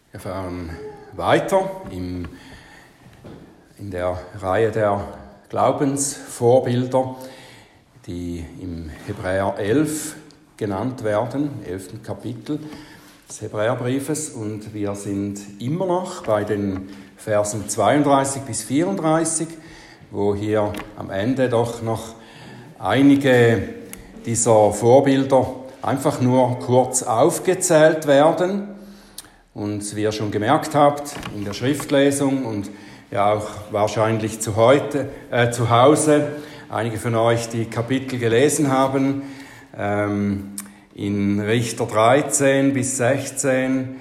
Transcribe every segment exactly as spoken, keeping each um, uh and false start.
Wir fahren weiter im, in der Reihe der Glaubensvorbilder, die im Hebräer elf genannt werden, elften Kapitel des Hebräerbriefes. Und wir sind immer noch bei den Versen zweiunddreißig bis vierunddreißig, wo hier am Ende doch noch einige dieser Vorbilder einfach nur kurz aufgezählt werden. Und wie ihr schon gemerkt habt in der Schriftlesung und ja auch wahrscheinlich zu heute, äh, zu Hause, einige von euch die Kapitel gelesen haben, ähm, in Richter dreizehn bis sechzehn,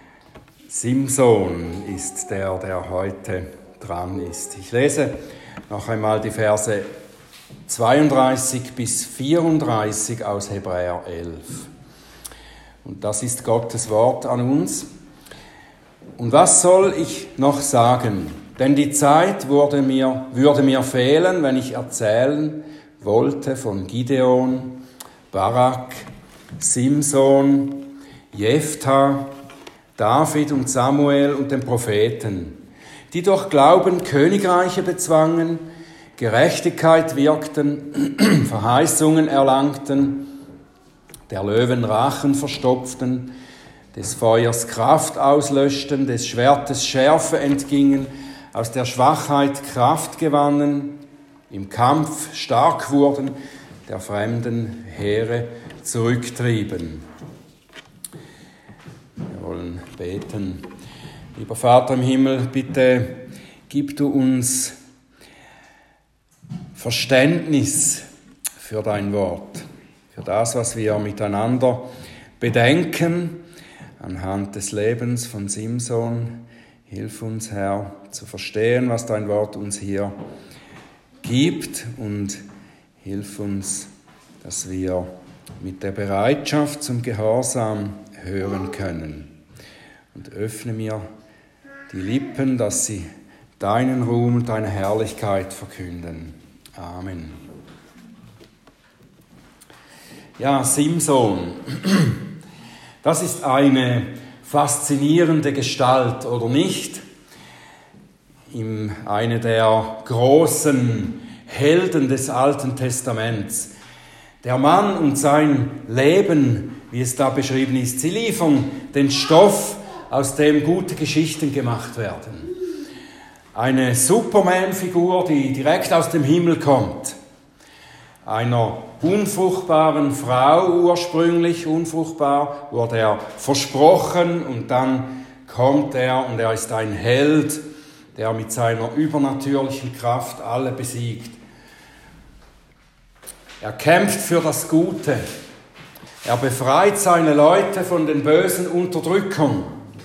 Simson ist der, der heute dran ist. Ich lese noch einmal die Verse zweiunddreißig bis vierunddreißig aus Hebräer elf. Und das ist Gottes Wort an uns. Und was soll ich noch sagen? Denn die Zeit wurde mir, würde mir fehlen, wenn ich erzählen wollte von Gideon, Barak, Simson, Jephthah, David und Samuel und den Propheten, die durch Glauben Königreiche bezwangen, Gerechtigkeit wirkten, Verheißungen erlangten, der Löwen Rachen verstopften, des Feuers Kraft auslöschten, des Schwertes Schärfe entgingen, aus der Schwachheit Kraft gewannen, im Kampf stark wurden, der fremden Heere zurücktrieben. Wir wollen beten. Lieber Vater im Himmel, bitte gib du uns Verständnis für dein Wort, für das, was wir miteinander bedenken, anhand des Lebens von Simson. Hilf uns, Herr, zu verstehen, was dein Wort uns hier gibt, und hilf uns, dass wir mit der Bereitschaft zum Gehorsam hören können. Und öffne mir die Lippen, dass sie deinen Ruhm und deine Herrlichkeit verkünden. Amen. Ja, Simson. Das ist eine faszinierende Gestalt, oder nicht? Im, eine der großen Helden des Alten Testaments. Der Mann und sein Leben, wie es da beschrieben ist, sie liefern den Stoff, aus dem gute Geschichten gemacht werden. Eine Superman-Figur, die direkt aus dem Himmel kommt. Einer unfruchtbaren Frau, ursprünglich unfruchtbar, wurde er versprochen, und dann kommt er und er ist ein Held, der mit seiner übernatürlichen Kraft alle besiegt. Er kämpft für das Gute. Er befreit seine Leute von den bösen Unterdrückern.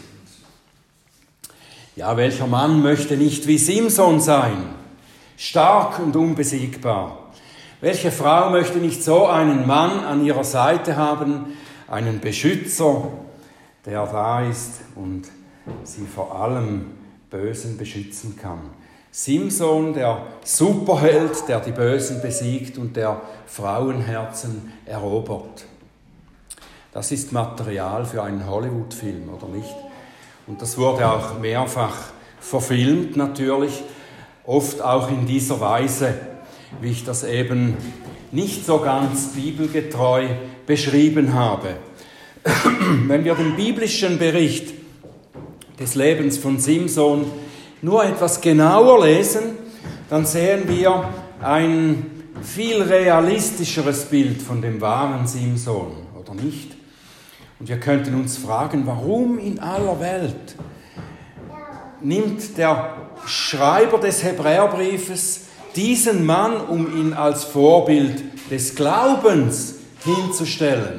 Ja, welcher Mann möchte nicht wie Simson sein? Stark und unbesiegbar. Welche Frau möchte nicht so einen Mann an ihrer Seite haben, einen Beschützer, der da ist und sie vor allem Bösen beschützen kann? Simson, der Superheld, der die Bösen besiegt und der Frauenherzen erobert. Das ist Material für einen Hollywood-Film, oder nicht? Und das wurde auch mehrfach verfilmt, natürlich, oft auch in dieser Weise, wie ich das eben nicht so ganz bibelgetreu beschrieben habe. Wenn wir den biblischen Bericht des Lebens von Simson nur etwas genauer lesen, dann sehen wir ein viel realistischeres Bild von dem wahren Simson, oder nicht? Und wir könnten uns fragen, warum in aller Welt nimmt der Schreiber des Hebräerbriefes diesen Mann, um ihn als Vorbild des Glaubens hinzustellen?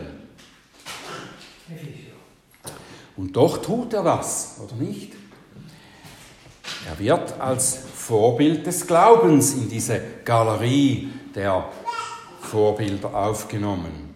Und doch tut er das, oder nicht? Er wird als Vorbild des Glaubens in diese Galerie der Vorbilder aufgenommen.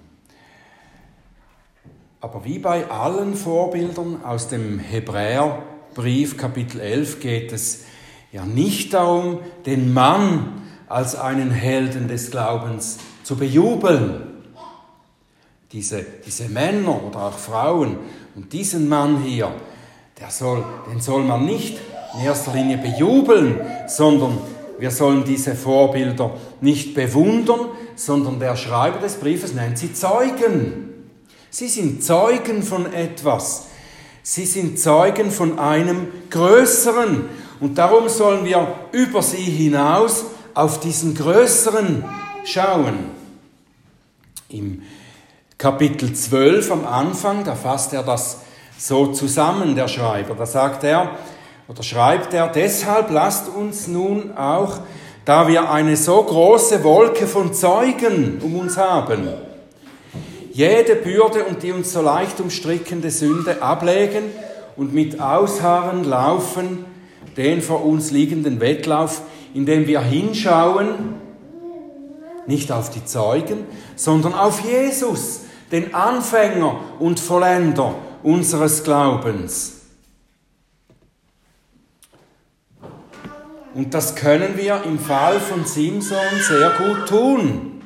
Aber wie bei allen Vorbildern aus dem Hebräerbrief Kapitel elf geht es ja nicht darum, den Mann als einen Helden des Glaubens zu bejubeln. Diese, diese Männer oder auch Frauen und diesen Mann hier, der soll, den soll man nicht in erster Linie bejubeln, sondern wir sollen diese Vorbilder nicht bewundern, sondern der Schreiber des Briefes nennt sie Zeugen. Sie sind Zeugen von etwas. Sie sind Zeugen von einem Größeren. Und darum sollen wir über sie hinaus auf diesen Größeren schauen. Im Kapitel zwölf am Anfang, da fasst er das so zusammen, der Schreiber. Da sagt er, oder schreibt er, deshalb lasst uns nun auch, da wir eine so große Wolke von Zeugen um uns haben, jede Bürde und die uns so leicht umstrickende Sünde ablegen und mit Ausharren laufen, den vor uns liegenden Wettlauf, indem wir hinschauen, nicht auf die Zeugen, sondern auf Jesus, den Anfänger und Vollender unseres Glaubens. Und das können wir im Fall von Simson sehr gut tun.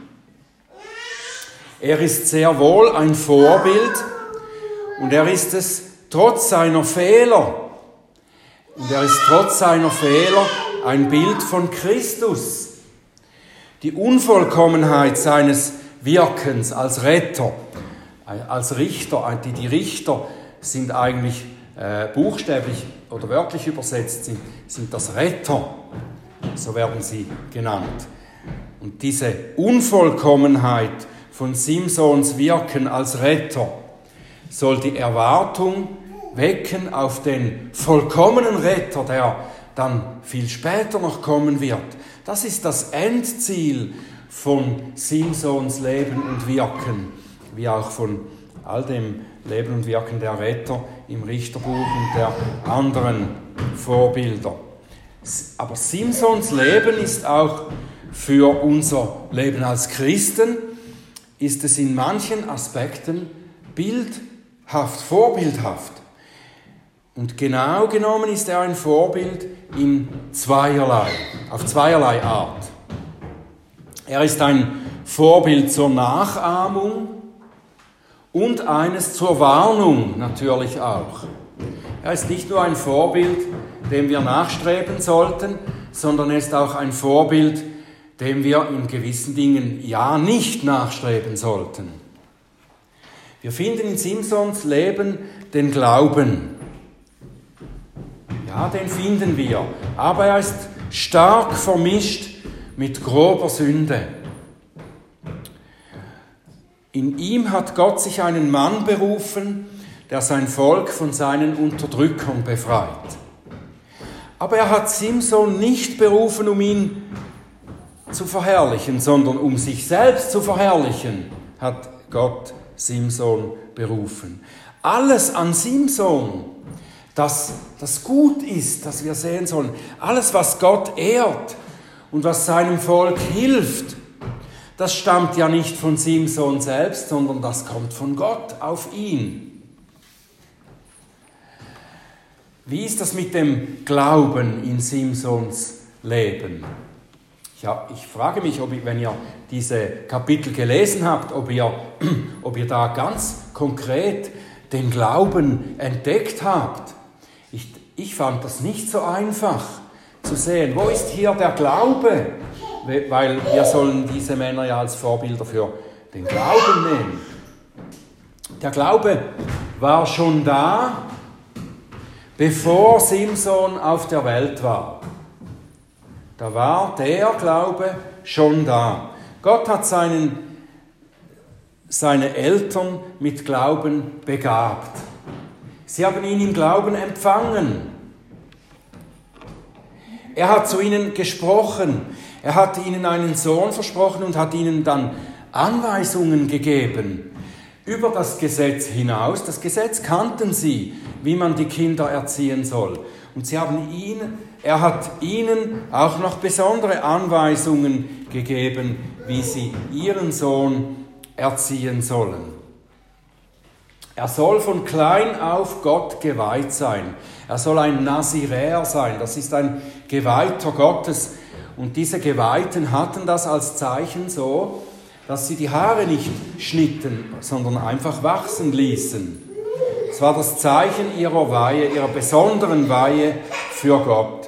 Er ist sehr wohl ein Vorbild und er ist es trotz seiner Fehler. Und er ist trotz seiner Fehler ein Bild von Christus. Die Unvollkommenheit seines Wirkens als Retter, als Richter, die, die Richter sind eigentlich äh, buchstäblich oder wörtlich übersetzt, sind, sind das Retter, so werden sie genannt. Und diese Unvollkommenheit von Simsons Wirken als Retter soll die Erwartung wecken auf den vollkommenen Retter, der dann viel später noch kommen wird. Das ist das Endziel von Simsons Leben und Wirken, wie auch von all dem Leben und Wirken der Retter im Richterbuch und der anderen Vorbilder. Aber Simsons Leben ist auch für unser Leben als Christen, ist es in manchen Aspekten bildhaft, vorbildhaft. Und genau genommen ist er ein Vorbild in zweierlei, auf zweierlei Art. Er ist ein Vorbild zur Nachahmung und eines zur Warnung natürlich auch. Er ist nicht nur ein Vorbild, dem wir nachstreben sollten, sondern er ist auch ein Vorbild, dem wir in gewissen Dingen ja nicht nachstreben sollten. Wir finden in Simsons Leben den Glauben. Ja, den finden wir, aber er ist stark vermischt mit grober Sünde. In ihm hat Gott sich einen Mann berufen, der sein Volk von seinen Unterdrückern befreit. Aber er hat Simson nicht berufen, um ihn zu verherrlichen, sondern um sich selbst zu verherrlichen, hat Gott Simson berufen. Alles an Simson, das, das gut ist, das wir sehen sollen, alles, was Gott ehrt und was seinem Volk hilft, das stammt ja nicht von Simson selbst, sondern das kommt von Gott auf ihn. Wie ist das mit dem Glauben in Simsons Leben? Ja, ich frage mich, ob ihr, wenn ihr diese Kapitel gelesen habt, ob ihr, ob ihr da ganz konkret den Glauben entdeckt habt. Ich, ich fand das nicht so einfach zu sehen. Wo ist hier der Glaube? Weil wir sollen diese Männer ja als Vorbilder für den Glauben nehmen. Der Glaube war schon da, bevor Simson auf der Welt war. Da war der Glaube schon da. Gott hat seinen, seine Eltern mit Glauben begabt. Sie haben ihn im Glauben empfangen. Er hat zu ihnen gesprochen. Er hat ihnen einen Sohn versprochen und hat ihnen dann Anweisungen gegeben über das Gesetz hinaus. Das Gesetz kannten sie, wie man die Kinder erziehen soll. Und sie haben ihn, er hat ihnen auch noch besondere Anweisungen gegeben, wie sie ihren Sohn erziehen sollen. Er soll von klein auf Gott geweiht sein. Er soll ein Naziräer sein. Das ist ein Geweihter Gottes. Und diese Geweihten hatten das als Zeichen so, dass sie die Haare nicht schnitten, sondern einfach wachsen ließen. Es war das Zeichen ihrer Weihe, ihrer besonderen Weihe für Gott.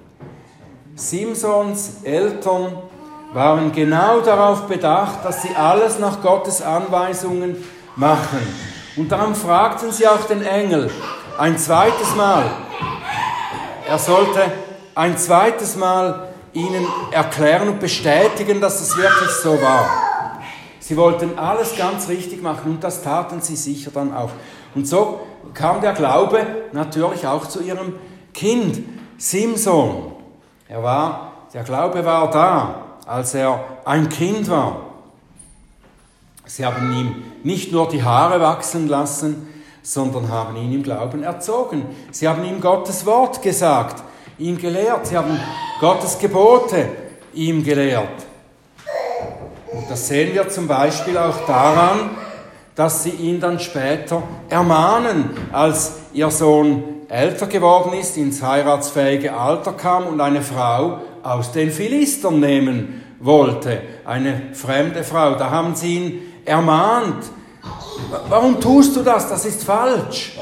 Simsons Eltern waren genau darauf bedacht, dass sie alles nach Gottes Anweisungen machen. Und darum fragten sie auch den Engel ein zweites Mal. Er sollte ein zweites Mal ihnen erklären und bestätigen, dass es wirklich so war. Sie wollten alles ganz richtig machen und das taten sie sicher dann auch. Und so kam der Glaube natürlich auch zu ihrem Kind, Simson. Er war, der Glaube war da, als er ein Kind war. Sie haben ihm nicht nur die Haare wachsen lassen, sondern haben ihn im Glauben erzogen. Sie haben ihm Gottes Wort gesagt, ihn gelehrt. Sie haben Gottes Gebote ihm gelehrt. Und das sehen wir zum Beispiel auch daran, dass sie ihn dann später ermahnen, als ihr Sohn älter geworden ist, ins heiratsfähige Alter kam und eine Frau aus den Philistern nehmen wollte, eine fremde Frau. Da haben sie ihn ermahnt. Warum tust du das? Das ist falsch.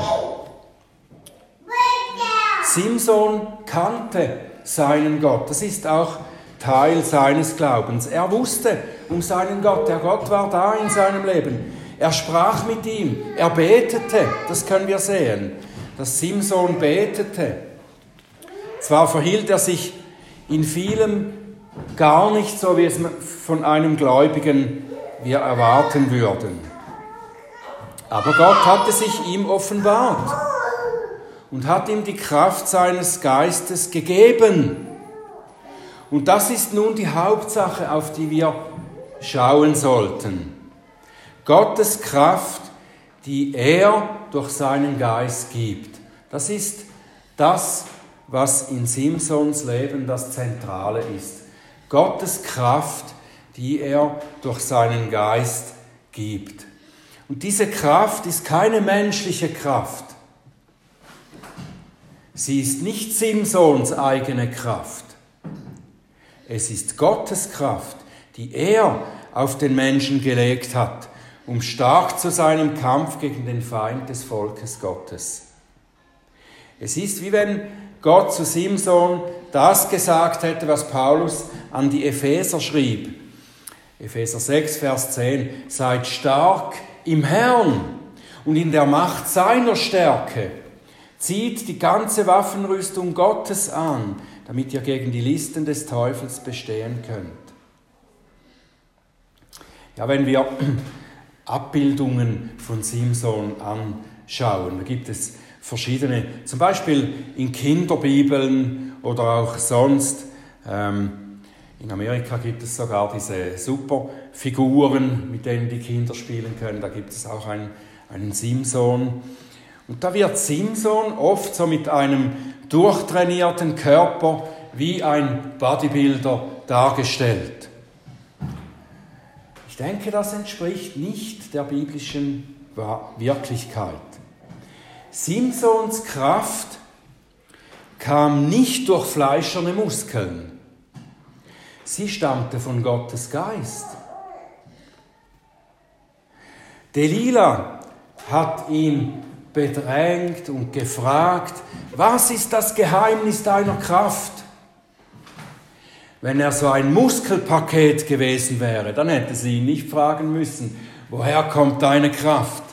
Simson kannte seinen Gott. Das ist auch Teil seines Glaubens. Er wusste um seinen Gott. Der Gott war da in seinem Leben. Er sprach mit ihm. Er betete. Das können wir sehen, dass Simson betete. Zwar verhielt er sich in vielem gar nicht so, wie es von einem Gläubigen wir erwarten würden. Aber Gott hatte sich ihm offenbart und hat ihm die Kraft seines Geistes gegeben. Und das ist nun die Hauptsache, auf die wir schauen sollten. Gottes Kraft, die er durch seinen Geist gibt. Das ist das, was in Simsons Leben das Zentrale ist. Gottes Kraft, die er durch seinen Geist gibt. Und diese Kraft ist keine menschliche Kraft. Sie ist nicht Simsons eigene Kraft. Es ist Gottes Kraft, die er auf den Menschen gelegt hat, um stark zu sein im Kampf gegen den Feind des Volkes Gottes. Es ist wie wenn Gott zu Simson das gesagt hätte, was Paulus an die Epheser schrieb. Epheser sechs, Vers zehn. Seid stark im Herrn und in der Macht seiner Stärke. Zieht die ganze Waffenrüstung Gottes an, damit ihr gegen die Listen des Teufels bestehen könnt. Ja, wenn wir Abbildungen von Simson anschauen, da gibt es verschiedene, zum Beispiel in Kinderbibeln oder auch sonst. Ähm, in Amerika gibt es sogar diese Superfiguren, mit denen die Kinder spielen können. Da gibt es auch einen, einen Simson. Und da wird Simson oft so mit einem durchtrainierten Körper wie ein Bodybuilder dargestellt. Ich denke, das entspricht nicht der biblischen Wirklichkeit. Simsons Kraft kam nicht durch fleischerne Muskeln. Sie stammte von Gottes Geist. Delila hat ihn bedrängt und gefragt, was ist das Geheimnis deiner Kraft? Wenn er so ein Muskelpaket gewesen wäre, dann hätte sie ihn nicht fragen müssen, woher kommt deine Kraft?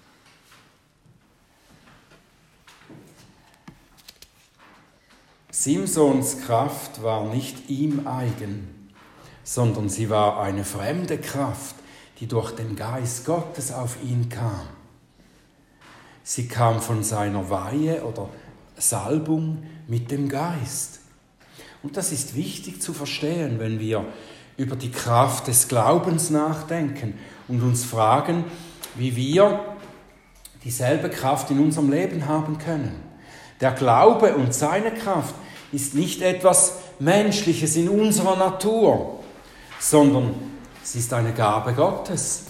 Simsons Kraft war nicht ihm eigen, sondern sie war eine fremde Kraft, die durch den Geist Gottes auf ihn kam. Sie kam von seiner Weihe oder Salbung mit dem Geist. Und das ist wichtig zu verstehen, wenn wir über die Kraft des Glaubens nachdenken und uns fragen, wie wir dieselbe Kraft in unserem Leben haben können. Der Glaube und seine Kraft ist nicht etwas Menschliches in unserer Natur, sondern es ist eine Gabe Gottes.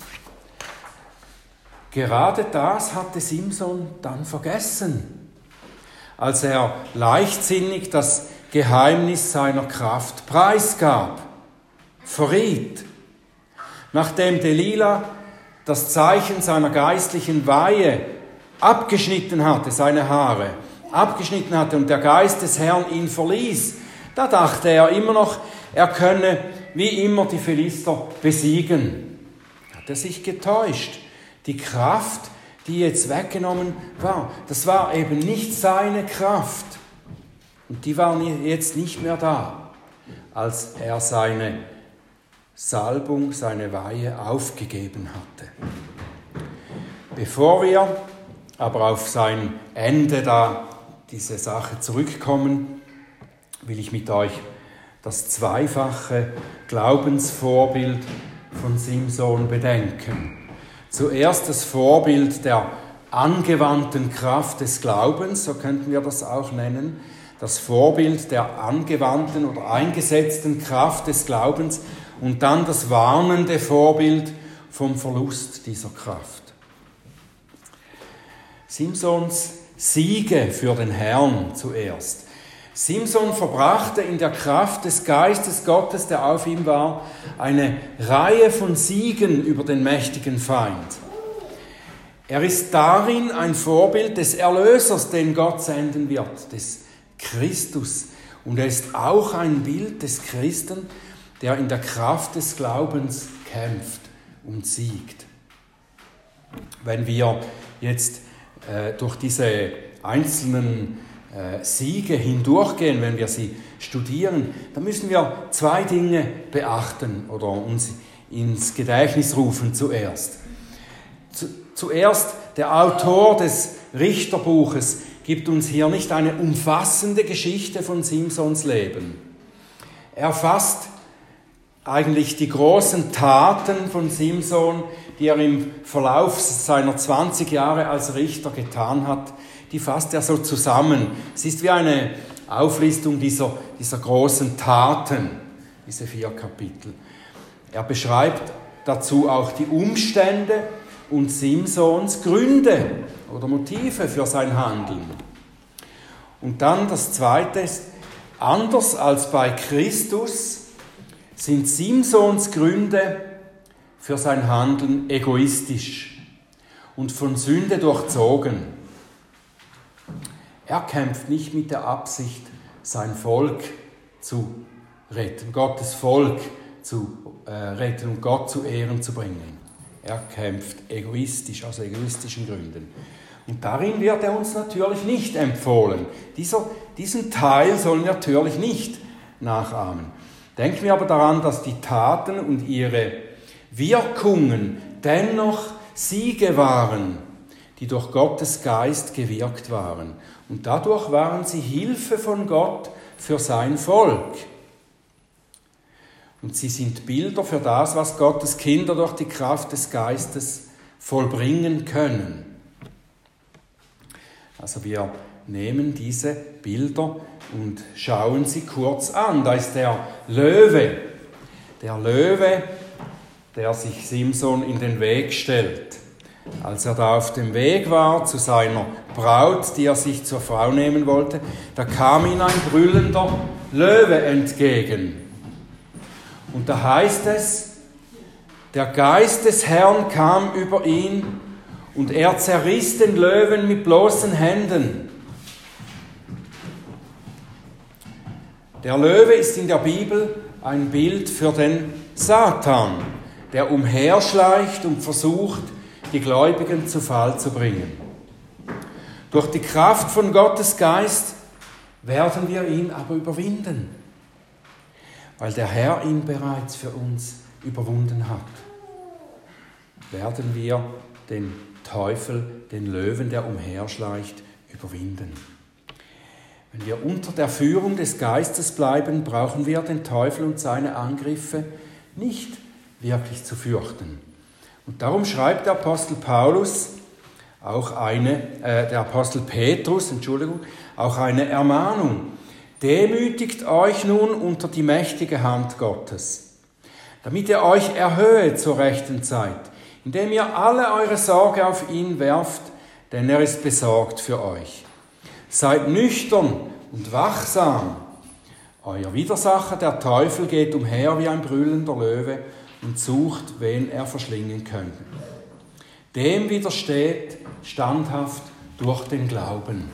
Gerade das hatte Simson dann vergessen, als er leichtsinnig das Geheimnis seiner Kraft preisgab, verriet. Nachdem Delila das Zeichen seiner geistlichen Weihe abgeschnitten hatte, seine Haare, abgeschnitten hatte und der Geist des Herrn ihn verließ, da dachte er immer noch, er könne wie immer die Philister besiegen. Hat er sich getäuscht. Die Kraft, die jetzt weggenommen war, das war eben nicht seine Kraft. Und die war jetzt nicht mehr da, als er seine Salbung, seine Weihe aufgegeben hatte. Bevor wir aber auf sein Ende da diese Sache zurückkommen, will ich mit euch das zweifache Glaubensvorbild von Simson bedenken. Zuerst das Vorbild der angewandten Kraft des Glaubens, so könnten wir das auch nennen, das Vorbild der angewandten oder eingesetzten Kraft des Glaubens und dann das warnende Vorbild vom Verlust dieser Kraft. Simsons Siege für den Herrn zuerst. Simson verbrachte in der Kraft des Geistes Gottes, der auf ihm war, eine Reihe von Siegen über den mächtigen Feind. Er ist darin ein Vorbild des Erlösers, den Gott senden wird, des Christus. Und er ist auch ein Bild des Christen, der in der Kraft des Glaubens kämpft und siegt. Wenn wir jetzt äh, durch diese einzelnen äh, Siege hindurchgehen, wenn wir sie studieren, dann müssen wir zwei Dinge beachten oder uns ins Gedächtnis rufen zuerst. Zu, zuerst, der Autor des Richterbuches gibt uns hier nicht eine umfassende Geschichte von Simsons Leben. Er fasst eigentlich die großen Taten von Simson, die er im Verlauf seiner zwanzig Jahre als Richter getan hat, die fasst er so zusammen. Es ist wie eine Auflistung dieser, dieser großen Taten, diese vier Kapitel. Er beschreibt dazu auch die Umstände und Simsons Gründe oder Motive für sein Handeln. Und dann das Zweite ist, anders als bei Christus sind Simsons Gründe für sein Handeln egoistisch und von Sünde durchzogen. Er kämpft nicht mit der Absicht, sein Volk zu retten, Gottes Volk zu äh, retten und Gott zu Ehren zu bringen. Er kämpft egoistisch, aus egoistischen Gründen. Und darin wird er uns natürlich nicht empfohlen. Dieser, diesen Teil sollen wir natürlich nicht nachahmen. Denken wir aber daran, dass die Taten und ihre Wirkungen dennoch Siege waren, die durch Gottes Geist gewirkt waren. Und dadurch waren sie Hilfe von Gott für sein Volk. Und sie sind Bilder für das, was Gottes Kinder durch die Kraft des Geistes vollbringen können. Also wir nehmen diese Bilder und schauen sie kurz an. Da ist der Löwe, der Löwe, der sich Simson in den Weg stellt. Als er da auf dem Weg war zu seiner Braut, die er sich zur Frau nehmen wollte, da kam ihm ein brüllender Löwe entgegen. Und da heißt es, der Geist des Herrn kam über ihn und er zerriss den Löwen mit bloßen Händen. Der Löwe ist in der Bibel ein Bild für den Satan, der umherschleicht und versucht, die Gläubigen zu Fall zu bringen. Durch die Kraft von Gottes Geist werden wir ihn aber überwinden, weil der Herr ihn bereits für uns überwunden hat. Werden wir den Teufel, den Löwen, der umherschleicht, überwinden. Wenn wir unter der Führung des Geistes bleiben, brauchen wir den Teufel und seine Angriffe nicht wirklich zu fürchten. Und darum schreibt der Apostel Paulus, auch eine, äh, der Apostel Petrus, Entschuldigung, auch eine Ermahnung. Demütigt euch nun unter die mächtige Hand Gottes, damit er euch erhöhe zur rechten Zeit, indem ihr alle eure Sorge auf ihn werft, denn er ist besorgt für euch. Seid nüchtern und wachsam. Euer Widersacher, der Teufel, geht umher wie ein brüllender Löwe und sucht, wen er verschlingen könnte. Dem widersteht standhaft durch den Glauben.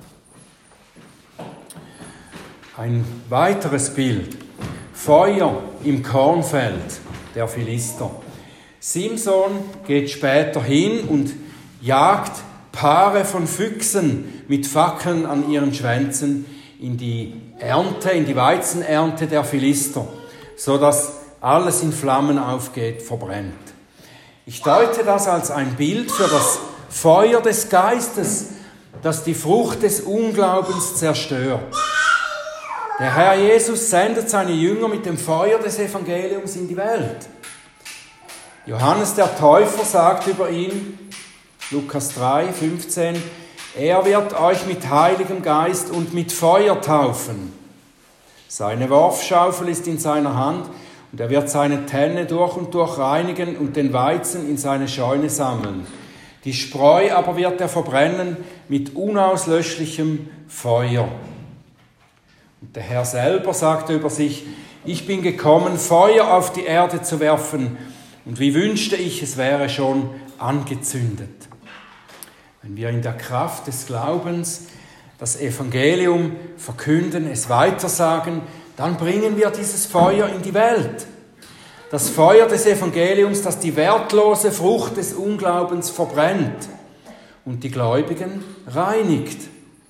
Ein weiteres Bild. Feuer im Kornfeld der Philister. Simson geht später hin und jagt Paare von Füchsen mit Fackeln an ihren Schwänzen in die Ernte, in die Weizenernte der Philister, so dass alles in Flammen aufgeht, verbrennt. Ich deute das als ein Bild für das Feuer des Geistes, das die Frucht des Unglaubens zerstört. Der Herr Jesus sendet seine Jünger mit dem Feuer des Evangeliums in die Welt. Johannes der Täufer sagt über ihn, Lukas drei, fünfzehn, er wird euch mit Heiligem Geist und mit Feuer taufen. Seine Worfschaufel ist in seiner Hand und er wird seine Tenne durch und durch reinigen und den Weizen in seine Scheune sammeln. Die Spreu aber wird er verbrennen mit unauslöschlichem Feuer. Und der Herr selber sagte über sich, ich bin gekommen, Feuer auf die Erde zu werfen, und wie wünschte ich, es wäre schon angezündet. Wenn wir in der Kraft des Glaubens das Evangelium verkünden, es weitersagen, dann bringen wir dieses Feuer in die Welt. Das Feuer des Evangeliums, das die wertlose Frucht des Unglaubens verbrennt und die Gläubigen reinigt.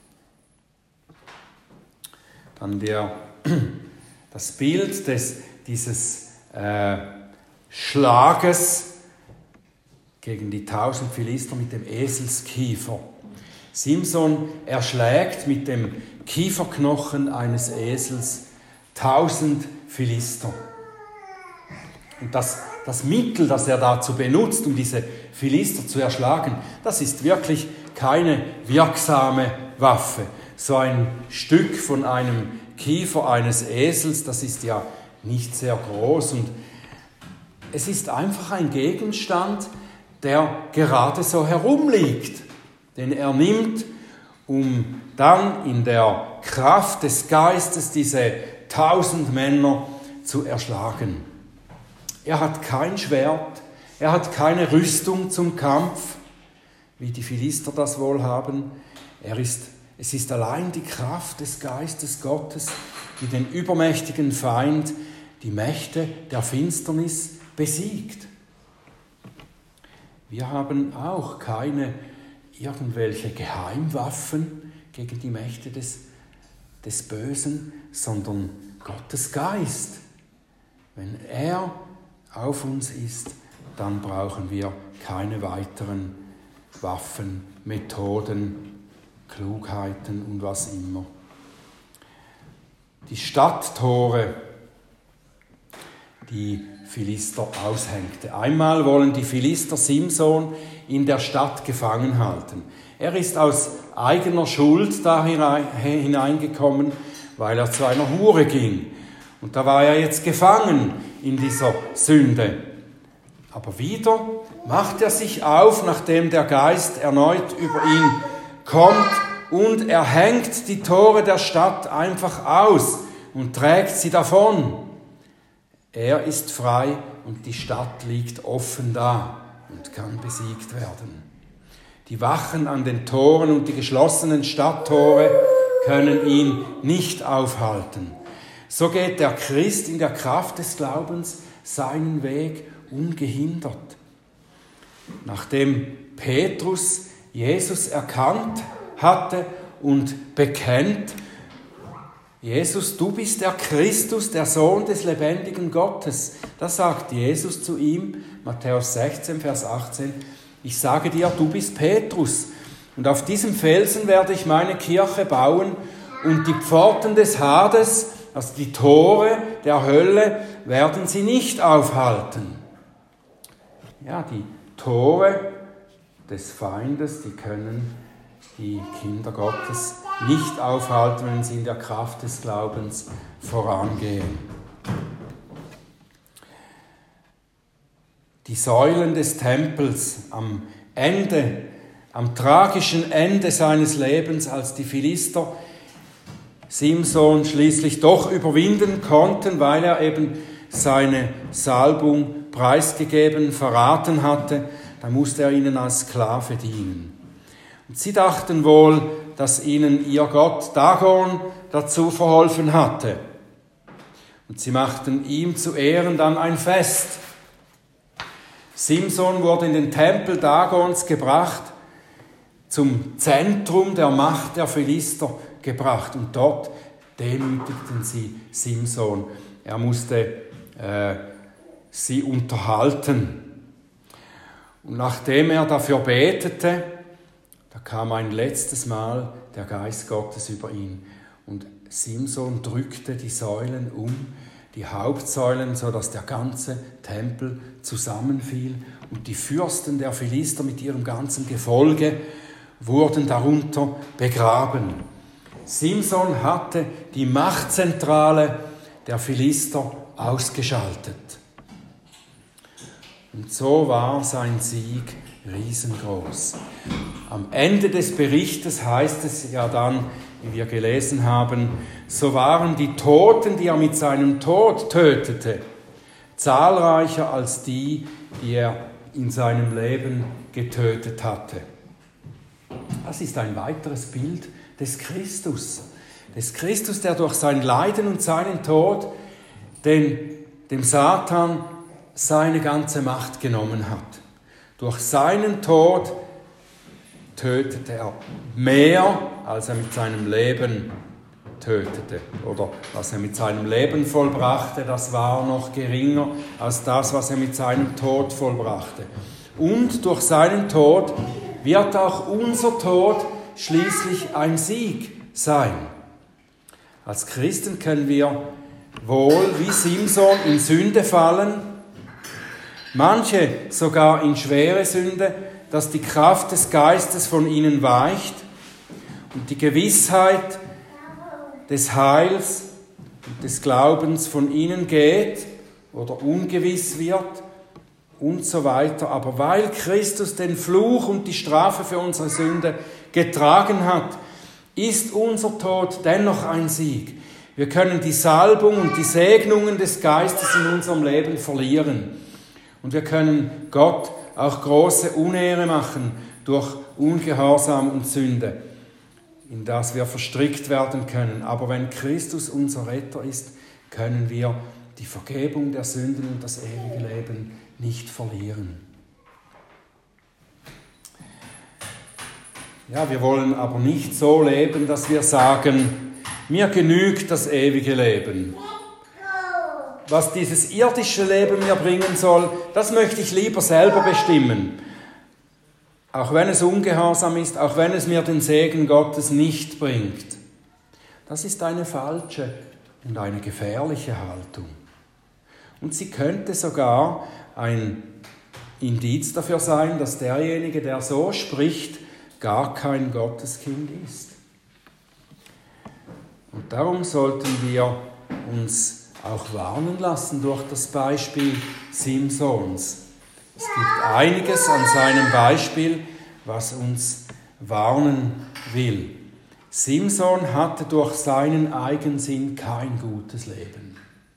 Dann der, das Bild des, dieses äh, Schlages gegen die tausend Philister mit dem Eselskiefer. Simson erschlägt mit dem Kieferknochen eines Esels tausend Philister. Und das, das Mittel, das er dazu benutzt, um diese Philister zu erschlagen, das ist wirklich keine wirksame Waffe. So ein Stück von einem Kiefer eines Esels, das ist ja nicht sehr groß und es ist einfach ein Gegenstand, der gerade so herumliegt, den er nimmt, um dann in der Kraft des Geistes diese tausend Männer zu erschlagen. Er hat kein Schwert, er hat keine Rüstung zum Kampf, wie die Philister das wohl haben. Er ist Es ist allein die Kraft des Geistes Gottes, die den übermächtigen Feind, die Mächte der Finsternis besiegt. Wir haben auch keine irgendwelche Geheimwaffen gegen die Mächte des, des Bösen, sondern Gottes Geist. Wenn er auf uns ist, dann brauchen wir keine weiteren Waffen, Methoden, Klugheiten und was immer. Die Stadttore, die Philister aushängte. Einmal wollen die Philister Simson in der Stadt gefangen halten. Er ist aus eigener Schuld da hineingekommen, weil er zu einer Hure ging. Und da war er jetzt gefangen in dieser Sünde. Aber wieder macht er sich auf, nachdem der Geist erneut über ihn kommt, und er hängt die Tore der Stadt einfach aus und trägt sie davon. Er ist frei und die Stadt liegt offen da und kann besiegt werden. Die Wachen an den Toren und die geschlossenen Stadttore können ihn nicht aufhalten. So geht der Christ in der Kraft des Glaubens seinen Weg ungehindert. Nachdem Petrus Jesus erkannt hatte und bekennt, Jesus, du bist der Christus, der Sohn des lebendigen Gottes. Da sagt Jesus zu ihm, Matthäus sechzehn, Vers achtzehn, ich sage dir, du bist Petrus, und auf diesem Felsen werde ich meine Kirche bauen, und die Pforten des Hades, also die Tore der Hölle, werden sie nicht aufhalten. Ja, die Tore des Feindes, die können die Kinder Gottes nicht aufhalten, wenn sie in der Kraft des Glaubens vorangehen. Die Säulen des Tempels am Ende, am tragischen Ende seines Lebens, als die Philister Simson schließlich doch überwinden konnten, weil er eben seine Salbung preisgegeben, verraten hatte, da musste er ihnen als Sklave dienen. Und sie dachten wohl, dass ihnen ihr Gott Dagon dazu verholfen hatte. Und sie machten ihm zu Ehren dann ein Fest. Simson wurde in den Tempel Dagons gebracht, zum Zentrum der Macht der Philister gebracht. Und dort demütigten sie Simson. Er musste äh, sie unterhalten. Und nachdem er dafür betete, da kam ein letztes Mal der Geist Gottes über ihn. Und Simson drückte die Säulen um, die Hauptsäulen, sodass der ganze Tempel zusammenfiel. Und die Fürsten der Philister mit ihrem ganzen Gefolge wurden darunter begraben. Simson hatte die Machtzentrale der Philister ausgeschaltet. Und so war sein Sieg riesengroß. Am Ende des Berichtes heißt es ja dann, wie wir gelesen haben, so waren die Toten, die er mit seinem Tod tötete, zahlreicher als die, die er in seinem Leben getötet hatte. Das ist ein weiteres Bild des Christus. Des Christus, der durch sein Leiden und seinen Tod den, dem Satan seine ganze Macht genommen hat. Durch seinen Tod tötete er mehr, als er mit seinem Leben tötete. Oder was er mit seinem Leben vollbrachte, das war noch geringer als das, was er mit seinem Tod vollbrachte. Und durch seinen Tod wird auch unser Tod schließlich ein Sieg sein. Als Christen können wir wohl wie Simson in Sünde fallen, manche sogar in schwere Sünde, dass die Kraft des Geistes von ihnen weicht und die Gewissheit des Heils und des Glaubens von ihnen geht oder ungewiss wird und so weiter. Aber weil Christus den Fluch und die Strafe für unsere Sünde getragen hat, ist unser Tod dennoch ein Sieg. Wir können die Salbung und die Segnungen des Geistes in unserem Leben verlieren. Und wir können Gott auch große Unehre machen durch Ungehorsam und Sünde, in das wir verstrickt werden können. Aber wenn Christus unser Retter ist, können wir die Vergebung der Sünden und das ewige Leben nicht verlieren. Ja, wir wollen aber nicht so leben, dass wir sagen, mir genügt das ewige Leben. Was dieses irdische Leben mir bringen soll, das möchte ich lieber selber bestimmen. Auch wenn es ungehorsam ist, auch wenn es mir den Segen Gottes nicht bringt. Das ist eine falsche und eine gefährliche Haltung. Und sie könnte sogar ein Indiz dafür sein, dass derjenige, der so spricht, gar kein Gotteskind ist. Und darum sollten wir uns auch warnen lassen durch das Beispiel Simsons. Es gibt einiges an seinem Beispiel, was uns warnen will. Simson hatte durch seinen Eigensinn kein gutes Leben.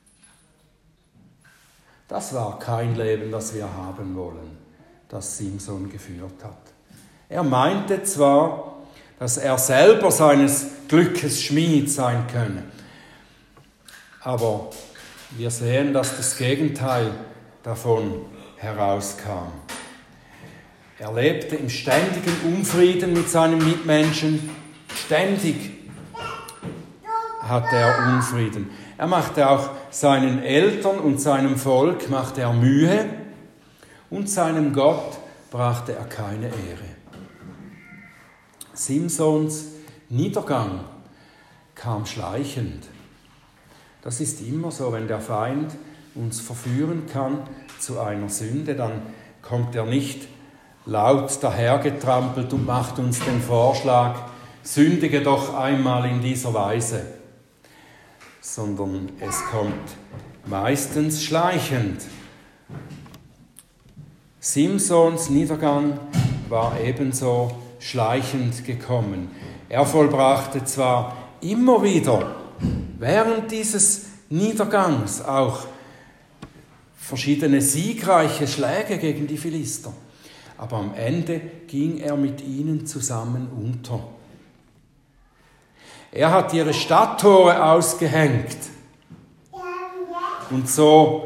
Das war kein Leben, das wir haben wollen, das Simson geführt hat. Er meinte zwar, dass er selber seines Glückes Schmied sein könne, aber wir sehen, dass das Gegenteil davon herauskam. Er lebte im ständigen Unfrieden mit seinen Mitmenschen. Ständig hatte er Unfrieden. Er machte auch seinen Eltern und seinem Volk machte er Mühe und seinem Gott brachte er keine Ehre. Simsons Niedergang kam schleichend. Das ist immer so, wenn der Feind uns verführen kann zu einer Sünde, dann kommt er nicht laut dahergetrampelt und macht uns den Vorschlag, sündige doch einmal in dieser Weise, sondern es kommt meistens schleichend. Simsons Niedergang war ebenso schleichend gekommen. Er vollbrachte zwar immer wieder während dieses Niedergangs auch verschiedene siegreiche Schläge gegen die Philister. aber am Ende ging er mit ihnen zusammen unter. Er hat ihre Stadttore ausgehängt und so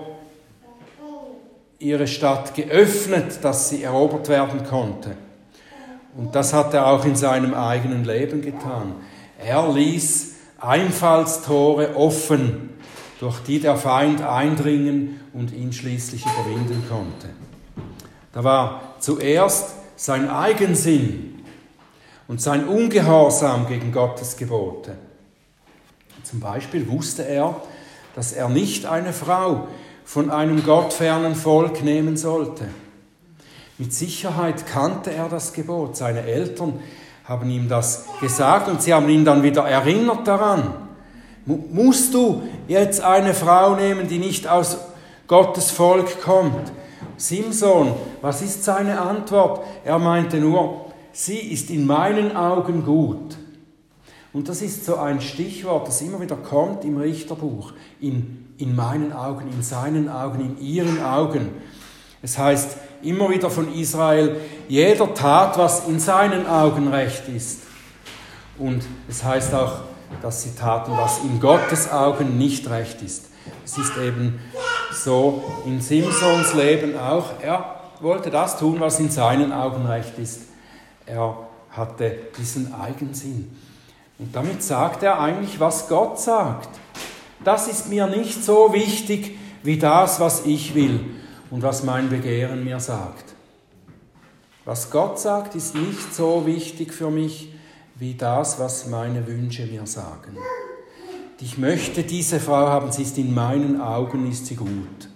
ihre Stadt geöffnet, dass sie erobert werden konnte. Und das hat er auch in seinem eigenen Leben getan. Er ließ Einfallstore offen, durch die der Feind eindringen und ihn schließlich überwinden konnte. Da war zuerst sein Eigensinn und sein Ungehorsam gegen Gottes Gebote. Zum Beispiel wusste er, dass er nicht eine Frau von einem gottfernen Volk nehmen sollte. Mit Sicherheit kannte er das Gebot. Seine Eltern haben ihm das gesagt und sie haben ihn dann wieder erinnert daran. Musst du jetzt eine Frau nehmen, die nicht aus Gottes Volk kommt? Simson, was ist seine Antwort? Er meinte nur, sie ist in meinen Augen gut. Und das ist so ein Stichwort, das immer wieder kommt im Richterbuch. In, in meinen Augen, in seinen Augen, in ihren Augen. Es heißt immer wieder von Israel, jeder tat, was in seinen Augen recht ist. Und es heißt auch, dass sie taten, was in Gottes Augen nicht recht ist. Es ist eben so in Simsons Leben auch. Er wollte das tun, was in seinen Augen recht ist. Er hatte diesen Eigensinn. Und damit sagt er eigentlich, was Gott sagt. Das ist mir nicht so wichtig wie das, was ich will und was mein Begehren mir sagt. Was Gott sagt, ist nicht so wichtig für mich wie das, was meine Wünsche mir sagen. Ich möchte diese Frau haben, sie ist in meinen Augen, ist sie gut.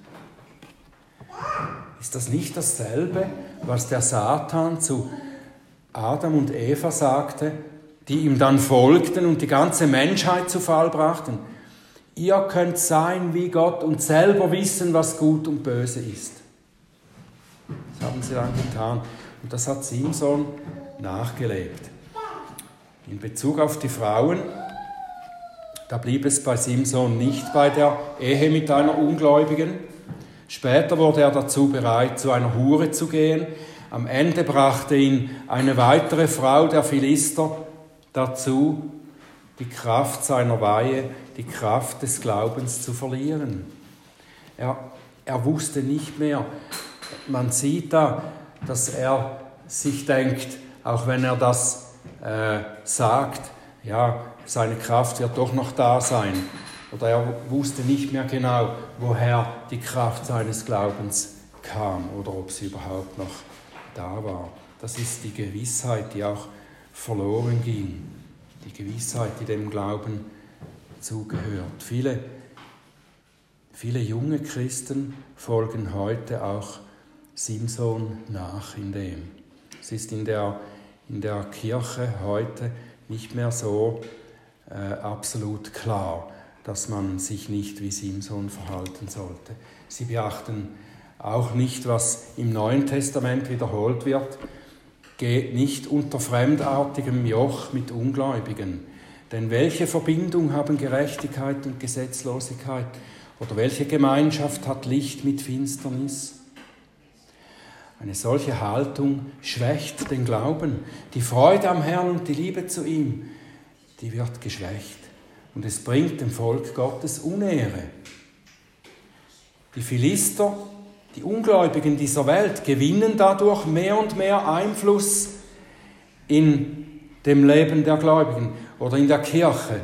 Ist das nicht dasselbe, was der Satan zu Adam und Eva sagte, die ihm dann folgten und die ganze Menschheit zu Fall brachten? Ihr könnt sein wie Gott und selber wissen, was gut und böse ist. Das haben sie dann getan. Und das hat Simson nachgelebt. In Bezug auf die Frauen, da blieb es bei Simson nicht bei der Ehe mit einer Ungläubigen. Später wurde er dazu bereit, zu einer Hure zu gehen. Am Ende brachte ihn eine weitere Frau der Philister dazu, die Kraft seiner Weihe, die Kraft des Glaubens zu verlieren. Er, er wusste nicht mehr. Man sieht da, dass er sich denkt, auch wenn er das äh, sagt, ja, seine Kraft wird doch noch da sein. Oder er wusste nicht mehr genau, woher die Kraft seines Glaubens kam oder ob sie überhaupt noch da war. Das ist die Gewissheit, die auch verloren ging. Die Gewissheit, die dem Glauben zugehört. Viele, viele junge Christen folgen heute auch Simson nach in dem. Es ist in der, in der Kirche heute nicht mehr so äh, absolut klar, dass man sich nicht wie Simson verhalten sollte. Sie beachten auch nicht, was im Neuen Testament wiederholt wird. Geht nicht unter fremdartigem Joch mit Ungläubigen. Denn welche Verbindung haben Gerechtigkeit und Gesetzlosigkeit? Oder welche Gemeinschaft hat Licht mit Finsternis? Eine solche Haltung schwächt den Glauben. Die Freude am Herrn und die Liebe zu ihm, die wird geschwächt. Und es bringt dem Volk Gottes Unehre. Die Philister, die Ungläubigen dieser Welt, gewinnen dadurch mehr und mehr Einfluss in dem Leben der Gläubigen oder in der Kirche.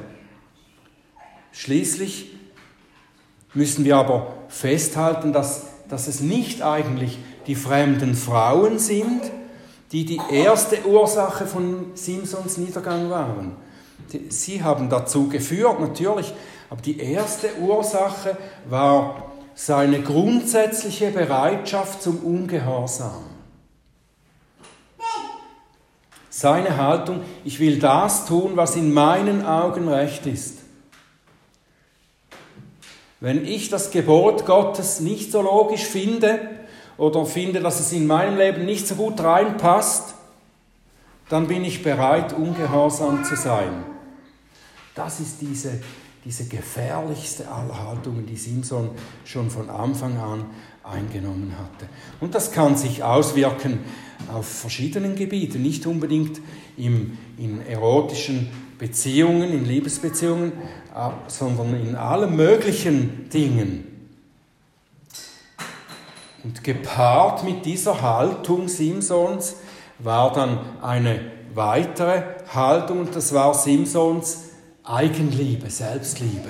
Schließlich müssen wir aber festhalten, dass, dass es nicht eigentlich die fremden Frauen sind, die die erste Ursache von Simsons Niedergang waren. Sie haben dazu geführt, natürlich, aber die erste Ursache war seine grundsätzliche Bereitschaft zum Ungehorsam. Seine Haltung, ich will das tun, was in meinen Augen recht ist. Wenn ich das Gebot Gottes nicht so logisch finde oder finde, dass es in meinem Leben nicht so gut reinpasst, dann bin ich bereit, ungehorsam zu sein. Das ist diese, diese gefährlichste aller Haltungen, die Simson schon von Anfang an eingenommen hatte. Und das kann sich auswirken auf verschiedenen Gebieten, nicht unbedingt im, in erotischen Beziehungen, in Liebesbeziehungen, sondern in allen möglichen Dingen. Und gepaart mit dieser Haltung Simsons war dann eine weitere Haltung, und das war Simsons Eigenliebe, Selbstliebe.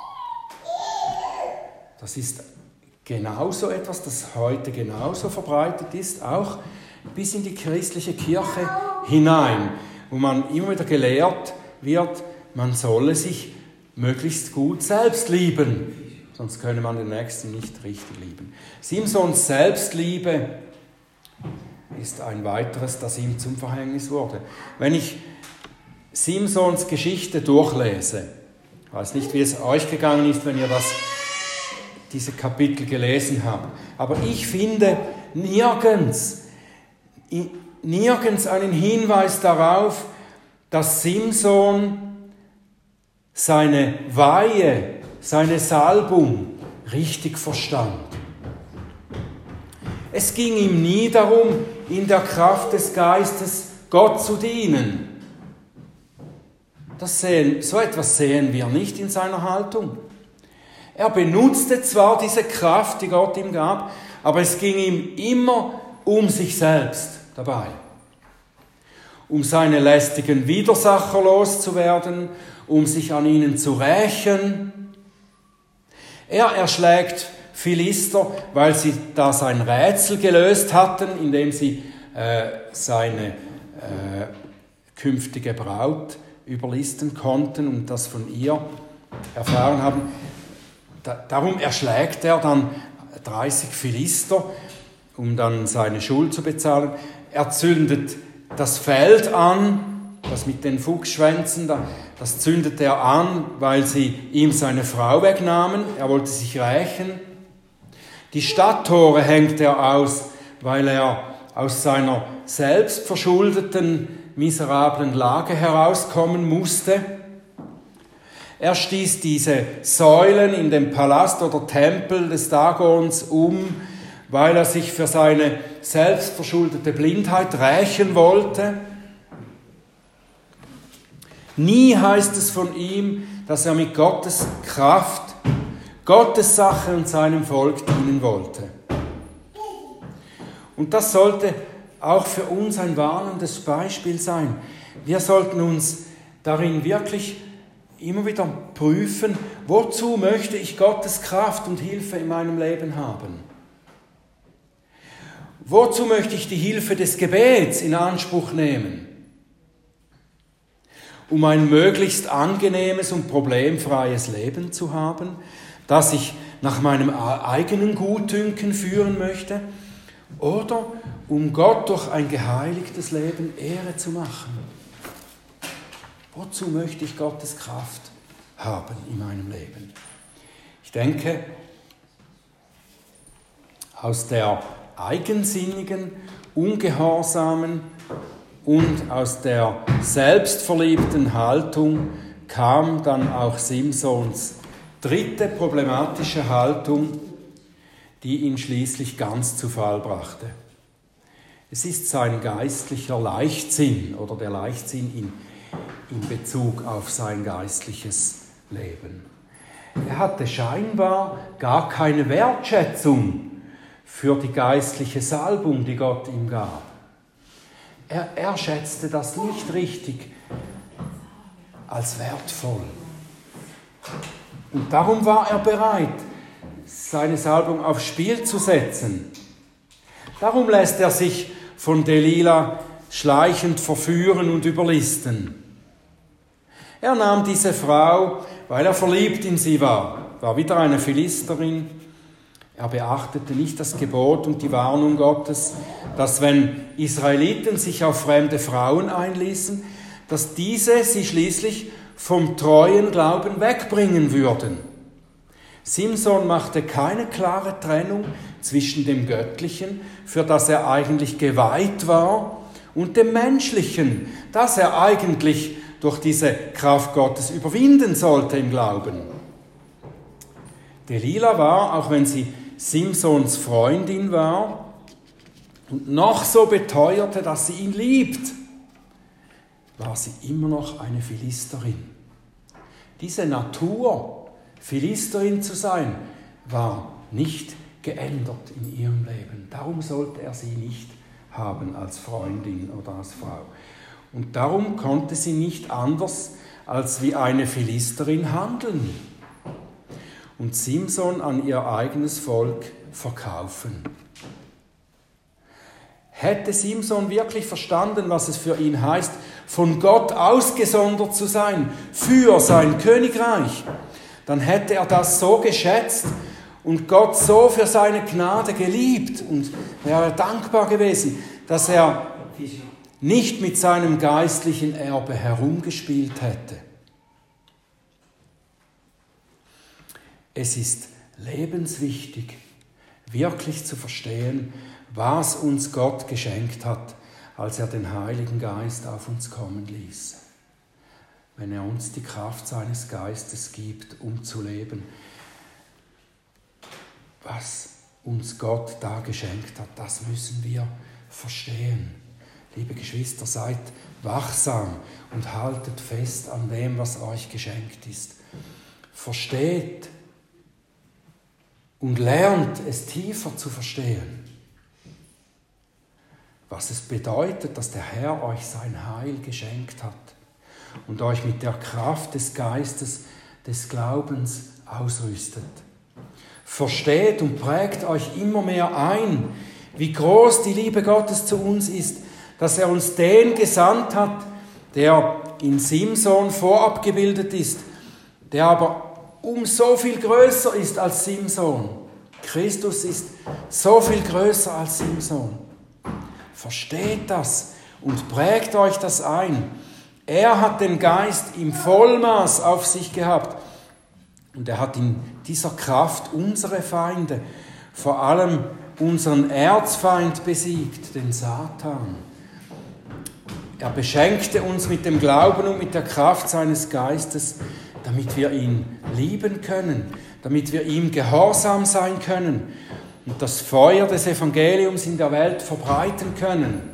Das ist genauso etwas, das heute genauso verbreitet ist, auch bis in die christliche Kirche hinein, wo man immer wieder gelehrt wird, man solle sich möglichst gut selbst lieben, sonst könne man den Nächsten nicht richtig lieben. Simsons Selbstliebe ist ein weiteres, das ihm zum Verhängnis wurde. Wenn ich Simsons Geschichte durchlese, ich weiß nicht, wie es euch gegangen ist, wenn ihr das, diese Kapitel gelesen habt, aber ich finde nirgends, nirgends einen Hinweis darauf, dass Simson seine Weihe, seine Salbung richtig verstand. Es ging ihm nie darum, in der Kraft des Geistes Gott zu dienen. Das sehen, so etwas sehen wir nicht in seiner Haltung. Er benutzte zwar diese Kraft, die Gott ihm gab, aber es ging ihm immer um sich selbst dabei. Um seine lästigen Widersacher loszuwerden, um sich an ihnen zu rächen. Er erschlägt Philister, weil sie da sein Rätsel gelöst hatten, indem sie äh, seine äh, künftige Braut überlisten konnten und das von ihr erfahren haben. Da, darum erschlägt er dann dreißig Philister, um dann seine Schuld zu bezahlen. Er zündet das Feld an, das mit den Fuchsschwänzen, das zündet er an, weil sie ihm seine Frau wegnahmen. Er wollte sich rächen. Die Stadttore hängt er aus, weil er aus seiner selbstverschuldeten, miserablen Lage herauskommen musste. Er stieß diese Säulen in dem Palast oder Tempel des Dagons um, weil er sich für seine selbstverschuldete Blindheit rächen wollte. Nie heißt es von ihm, dass er mit Gottes Kraft, Gottes Sache und seinem Volk dienen wollte. Und das sollte auch für uns ein warnendes Beispiel sein. Wir sollten uns darin wirklich immer wieder prüfen, wozu möchte ich Gottes Kraft und Hilfe in meinem Leben haben? Wozu möchte ich die Hilfe des Gebets in Anspruch nehmen? Um ein möglichst angenehmes und problemfreies Leben zu haben, das ich nach meinem eigenen Gutdünken führen möchte? Oder um Gott durch ein geheiligtes Leben Ehre zu machen? Wozu möchte ich Gottes Kraft haben in meinem Leben? Ich denke, aus der eigensinnigen, ungehorsamen und aus der selbstverliebten Haltung kam dann auch Simsons dritte problematische Haltung, die ihn schließlich ganz zu Fall brachte. Es ist sein geistlicher Leichtsinn oder der Leichtsinn in, in Bezug auf sein geistliches Leben. Er hatte scheinbar gar keine Wertschätzung für die geistliche Salbung, die Gott ihm gab. Er, er schätzte das nicht richtig als wertvoll. Und darum war er bereit, seine Salbung aufs Spiel zu setzen. Darum lässt er sich von Delila schleichend verführen und überlisten. Er nahm diese Frau, weil er verliebt in sie war, war wieder eine Philisterin. Er beachtete nicht das Gebot und die Warnung Gottes, dass wenn Israeliten sich auf fremde Frauen einließen, dass diese sie schließlich vom treuen Glauben wegbringen würden. Simson machte keine klare Trennung zwischen dem Göttlichen, für das er eigentlich geweiht war, und dem Menschlichen, das er eigentlich durch diese Kraft Gottes überwinden sollte im Glauben. Delila war, auch wenn sie Simsons Freundin war und noch so beteuerte, dass sie ihn liebt, war sie immer noch eine Philisterin. Diese Natur, Philisterin zu sein, war nicht geändert in ihrem Leben. Darum sollte er sie nicht haben als Freundin oder als Frau. Und darum konnte sie nicht anders als wie eine Philisterin handeln und Simson an ihr eigenes Volk verkaufen. Hätte Simson wirklich verstanden, was es für ihn heißt, von Gott ausgesondert zu sein für sein Königreich, dann hätte er das so geschätzt und Gott so für seine Gnade geliebt und wäre dankbar gewesen, dass er nicht mit seinem geistlichen Erbe herumgespielt hätte. Es ist lebenswichtig, wirklich zu verstehen, was uns Gott geschenkt hat, als er den Heiligen Geist auf uns kommen ließ. Wenn er uns die Kraft seines Geistes gibt, um zu leben, was uns Gott da geschenkt hat, das müssen wir verstehen. Liebe Geschwister, seid wachsam und haltet fest an dem, was euch geschenkt ist. Versteht und lernt es tiefer zu verstehen, was es bedeutet, dass der Herr euch sein Heil geschenkt hat und euch mit der Kraft des Geistes des Glaubens ausrüstet. Versteht und prägt euch immer mehr ein, wie groß die Liebe Gottes zu uns ist, dass er uns den gesandt hat, der in Simson vorabgebildet ist, der aber um so viel größer ist als Simson. Christus ist so viel größer als Simson. Versteht das und prägt euch das ein. Er hat den Geist im Vollmaß auf sich gehabt und er hat in dieser Kraft unsere Feinde, vor allem unseren Erzfeind besiegt, den Satan. Er beschenkte uns mit dem Glauben und mit der Kraft seines Geistes, damit wir ihn lieben können, damit wir ihm gehorsam sein können und das Feuer des Evangeliums in der Welt verbreiten können.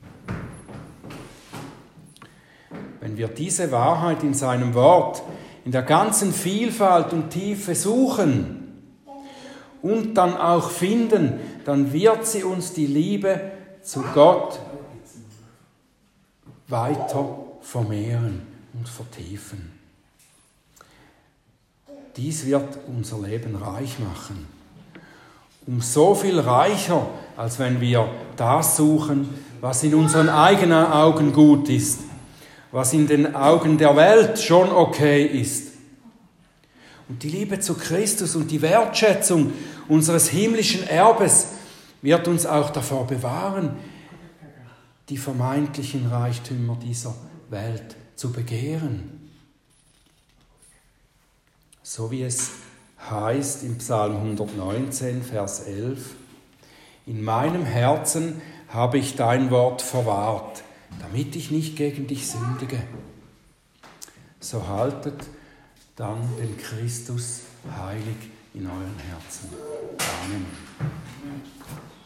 Wenn wir diese Wahrheit in seinem Wort in der ganzen Vielfalt und Tiefe suchen und dann auch finden, dann wird sie uns die Liebe zu Gott weiter vermehren und vertiefen. Dies wird unser Leben reich machen. Um so viel reicher, als wenn wir das suchen, was in unseren eigenen Augen gut ist, was in den Augen der Welt schon okay ist. Und die Liebe zu Christus und die Wertschätzung unseres himmlischen Erbes wird uns auch davor bewahren, die vermeintlichen Reichtümer dieser Welt zu begehren. So wie es heißt im Psalm hundertneunzehn, Vers elf, in meinem Herzen habe ich dein Wort verwahrt, damit ich nicht gegen dich sündige. So haltet dann den Christus heilig in euren Herzen. Amen.